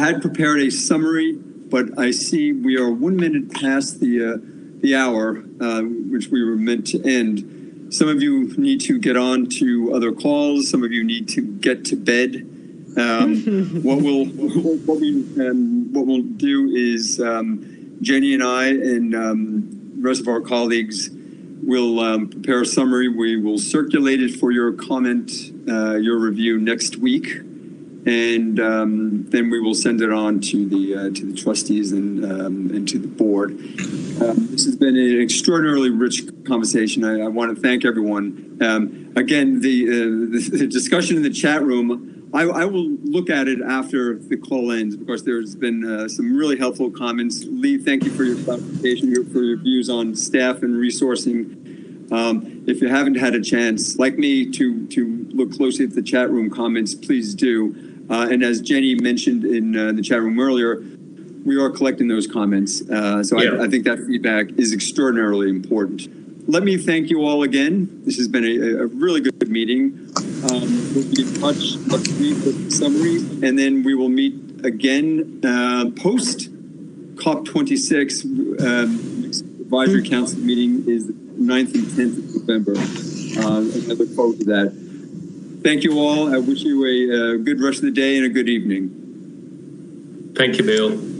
had prepared a summary, but I see we are 1 minute past the hour, which we were meant to end. Some of you need to get on to other calls. Some of you need to get to bed. What we'll do is Jenny and I and the rest of our colleagues will prepare a summary. We will circulate it for your comment, your review next week, and then we will send it on to the trustees and to the board. This has been an extraordinarily rich conversation. I want to thank everyone. Again, the discussion in the chat room, I will look at it after the call ends, because there's been some really helpful comments. Lee, thank you for your clarification, for your views on staff and resourcing. If you haven't had a chance, like me, to look closely at the chat room comments, please do. And as Jenny mentioned in the chat room earlier, we are collecting those comments. I think that feedback is extraordinarily important. Let me thank you all again. This has been a really good meeting. We'll be in touch next week with the summary, and then we will meet again post COP26. Advisory Council meeting is 9th and 10th of November. I look forward to that. Thank you all. I wish you a good rest of the day and a good evening. Thank you, Bill.